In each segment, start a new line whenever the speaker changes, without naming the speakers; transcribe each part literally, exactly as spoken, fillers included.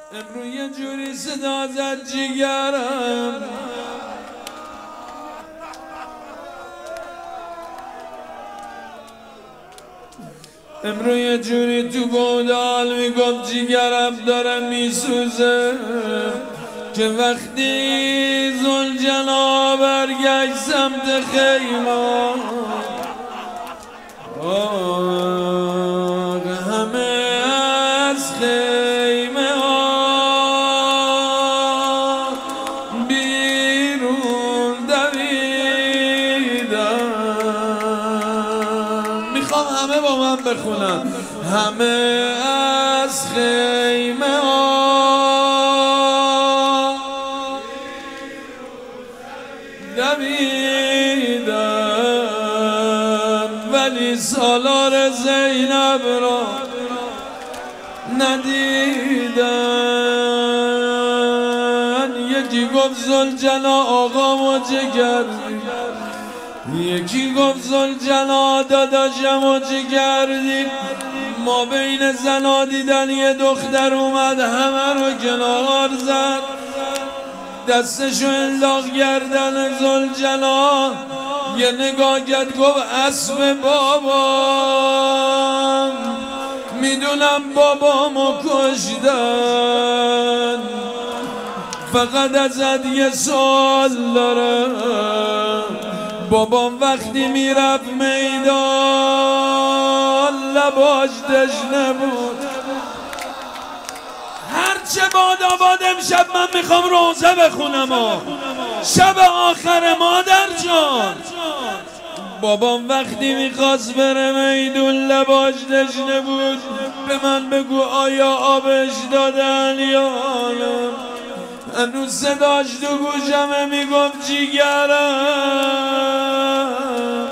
امرو یه جوری صدا زد جیگرم، امرو یه جوری تو بودال میگفت جیگرم داره میسوزه که وقتی ذوالجلال برگشت سمت خیمه همه از خیمه ها بیرون دویدن. میخوام همه با من بخونن. همه از خیمه ها دویدن ولی سالار زینب را ندیدن. یکی گفت ذوالجلال آقا و جگردی، یکی گفت ذوالجلال داداشم و جگردی. ما بین زنا دیدن یه دختر اومد همه رو کنار زد، دستشو انداخت گردن ذوالجلال، یه نگاه کرد گفت اسب بابام، میدونم بابامو کشتن، فقط ازت یه سوال دارم. بابام وقتی میرفت میدان لباش تشنه بود. هرچه باد آباد امشب من میخوام روزه بخونم و شب آخر مادر جان. بابام وقتی میخواست بره میدون لباش تشنه بود. به من بگو آیا آبش دادن یا نه؟ هنوز صداش تو گوشمه میگفت جیگرم.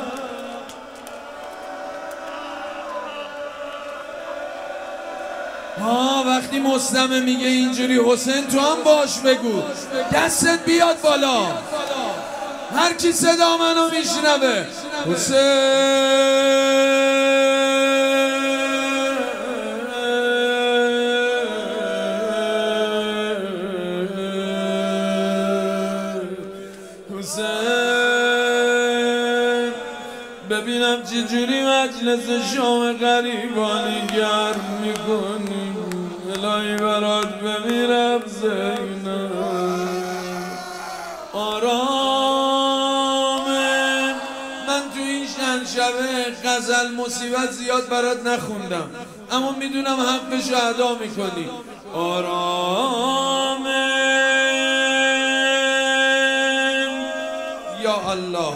ها وقتی مستمع میگه اینجوری حسین تو هم باش بگو، دستت بیاد بالا. هر کی صدا منو میشنوه حسین حسین. ببینم چه جوری مجلس شام غریبانی گرم میکنی. الهی برات بمیرم زینب. آرامه من تو این چند شبه غزل مصیبت زیاد برات نخوندم، اما میدونم حقش ادا میکنی. آرامه یا الله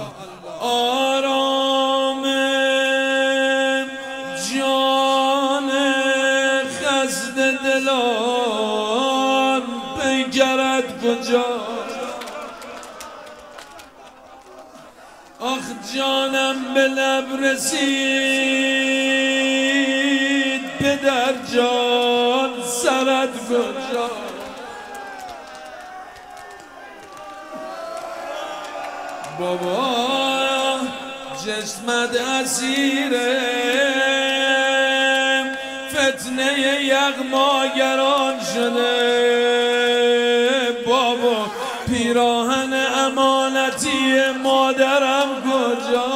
آرامه جان خسته دلان پیکرت کجا؟ آخ جانم به لب رسید پدر جان سرت کجا؟ بابا جسمت اسیره فتنه یغماگران شده. بابا پیراهن امانتی مادرم کجا؟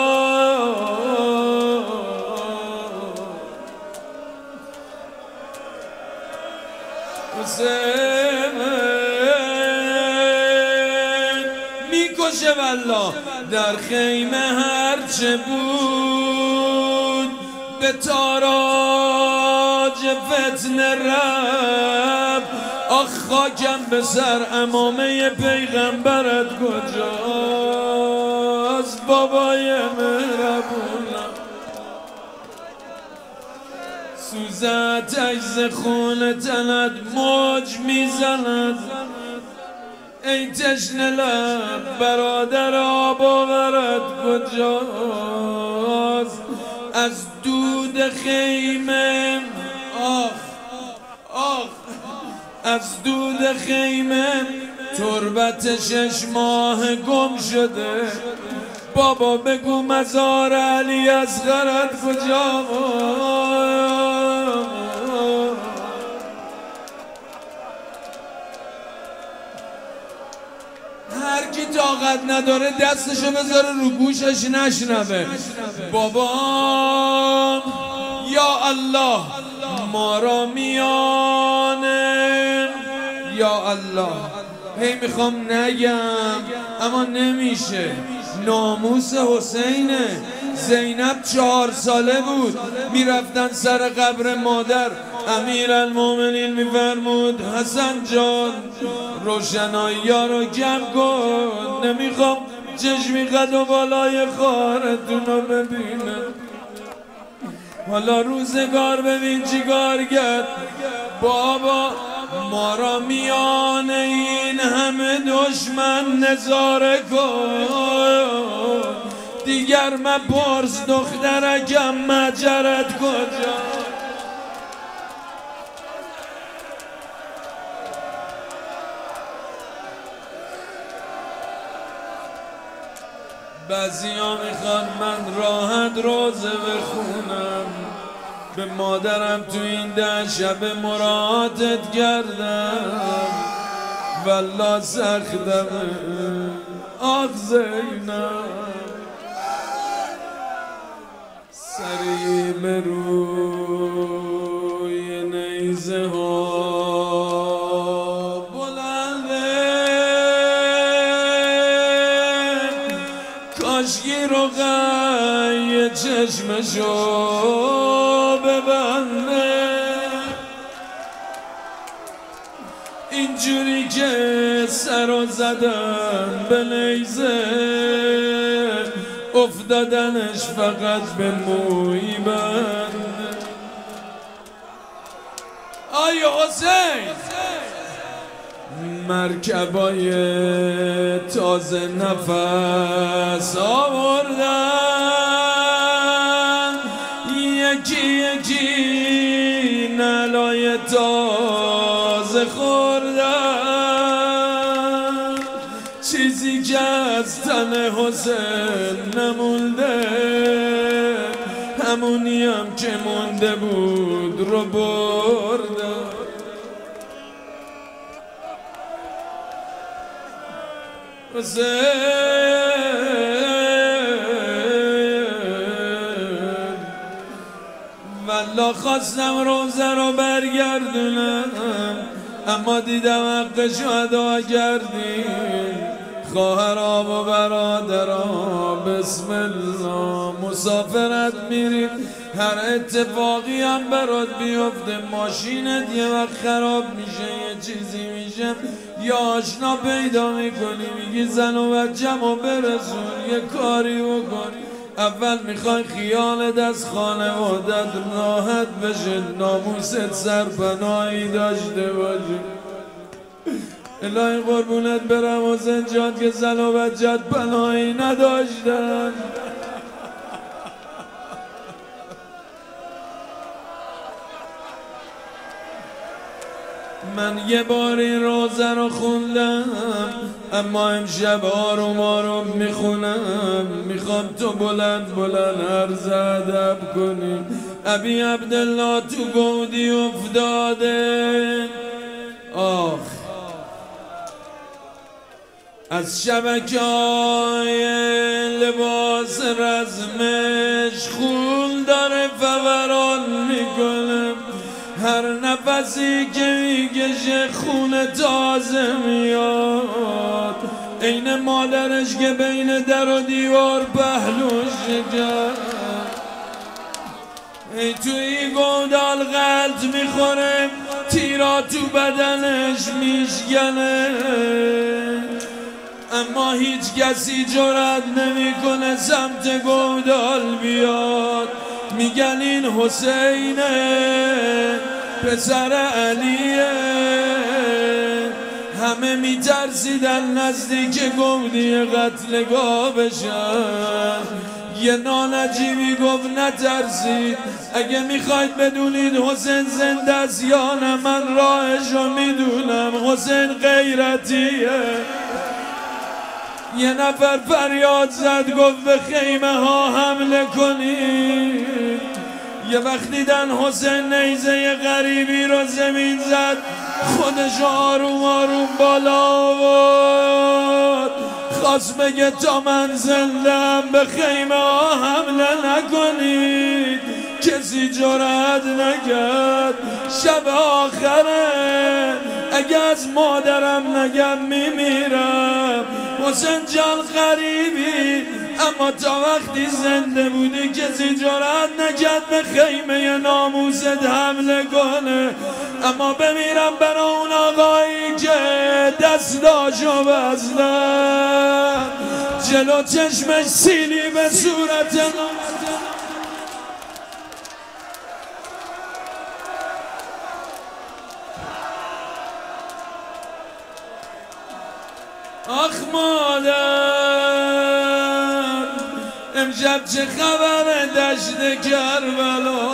حسین میکشه والله. در خیمه هرچه بود به تاراج فتنه رفت. آخ خاکم به سر امامه پیغمبرت کجاست؟ بابای مهربونم سوزت عجز خون تنت موج میزند. ای تشنه لب برادر آب آورت کجاست؟ از دود خیمه آخ آخ از دود خیمه تربت شش ماه گم شده. بابا بگو مزار علی اصغرت کجا؟ بلد نداره دستشو بذاره رو گوشش نشنوه. بابا یا الله ما را میانه، یا الله هی میخوام نگم اما نمیشه. ناموس حسینه. زینب چهار ساله بود میرفتن سر قبر مادر، امیرالمومنین میفرمود حسن جان روشنایی ها رو کم کن، نمیخوام چشمی قد و بالای خارتون رو ببینم. حالا روزگار ببین چی کار کرد. بابا ما را میان این همه دشمن نظاره کن، دیگر مپرس دخترکم مجرد کجا. بعضی ها میخوان من راحت روزه بخونم، به مادرم تو این ده شب مراعاتت کردم والله سختم آخ زینب. سری به روی نیزه ها بلنده، کاشکی رقیه چشمشو ببنده، اینجوری که سر زدن به نیزه افتادنش فقط به موی بند. آی حسین مرکبای تازه نفس آوردن، یکی یکی نلای تازه خوردن، چیزی که از تن حسین نمونده همونی هم که مونده بود رو بردن. حسین والله خواستم روزه رو برگردونم اما دیدم حقشو ادا کردی. خواهرها و برادرها بسم الله مسافرت میریم، هر اتفاقی هم برات بیفته، ماشینت یه وقت خراب میشه یه چیزی میشه یا آشنا پیدا میکنی میگی زن و بچم و برسون یه کاری بکن. اول میخوای خیالت از خانوادت راحت بشه، ناموست سرپناهی داشته باشی. الهی قربونت برم حسین جان که زن و بچت پناهی نداشتن. من یه بار این روزه رو خوندم اما امشب آروم آروم میخونم، میخوام تو بلند بلند عرض ادب کنی. ابی عبدالله تو گودی افتاده، آخ از شبکه‌های لباس رزمش خون داره فوران میکنه، هر نفسی که میکشه خون تازه میاد، عین مادرش که بین در و دیوار پهلوش کرد. ای توی گودال غلط میخوره، تیرا تو بدنش میشکنه، اما هیچ کسی جرأت نمیکنه سمت گودال بیاد. میگن این حسینه پسر علیه، همه میترسیدن نزدیک گودی قتلگاه بشن. یه نانجیبی گفت نترسید، اگه میخواید بدونید حسین زنده است یا نه من راهشو میدونم، حسین غیرتیه. یه نفر فریاد زد گفت به خیمه ها حمله کنید. یه وقت دیدن حسین نیزه غریبی رو زمین زد، خودش آروم آروم بالا آورد، خواست بگه تا من زندم به خیمه ها حمله نکنید، کسی جرأت نکرد. شب آخره اگه از مادرم نگم میمیرم، حسین جان غریبی اما تا وقتی زنده بودی کسی جرأت نکرد به خیمه ناموست حمله کنه. اما بمیرم برای اون آقایی که دستاشو بستم جلو چشمش سیلی به صورت آخ مادر امشب چه خبر دشت کربلا،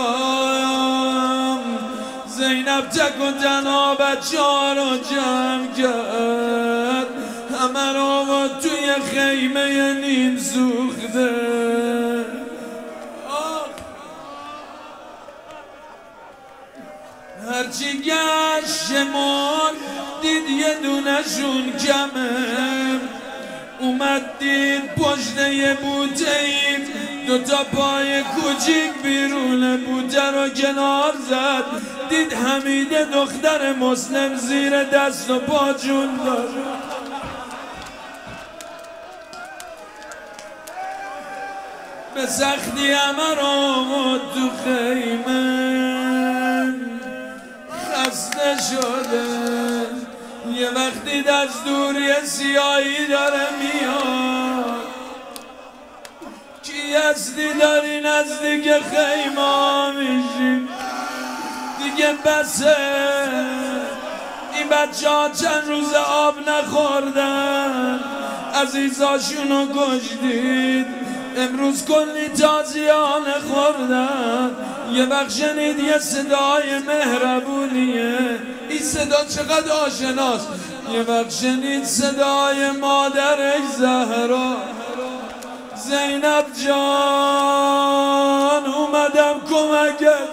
زینب تک و تنها بچه ها رو جمع کرد، همه رو با توی خیمه نیم سوخته. هرچی گشت شمار دید یه دونشون کمه، اومد دید پشت یه بوته ایم دوتا پای کوچیک بیرون بوته رو کنار زد، دید حمیده دختر مسلم زیر دست و پا جون داره. به سختی همه رو بود تو خیمه، خسته شده یه وقتی دستوری سیاهی داره میاد، کی هستی داری نزدیک خیمه میشی دیگه بسه. این بچه ها چند روز آب نخوردن، عزیزاشونو کشتید، امروز کلی تازیانه خوردن. یه وقت شنید یه صدای مهربونیه، این صدا چقدر آشناست. یه وقت شنید صدای مادرش زهرا، زینب جان اومدم کمکت.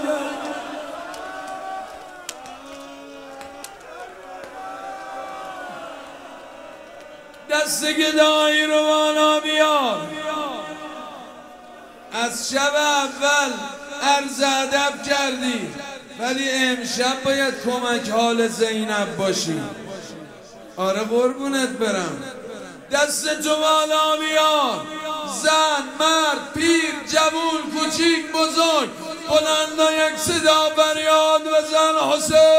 دست گدایی رو بالا بیار. از شب اول عرض ادب کردی ولی امشب باید کمک حال زینب باشی. آره قربونت برم. دست تو بالا بیار. زن، مرد، پیر، جوون، کوچیک، بزرگ، بلندا یک صدا فریاد بزن حسین.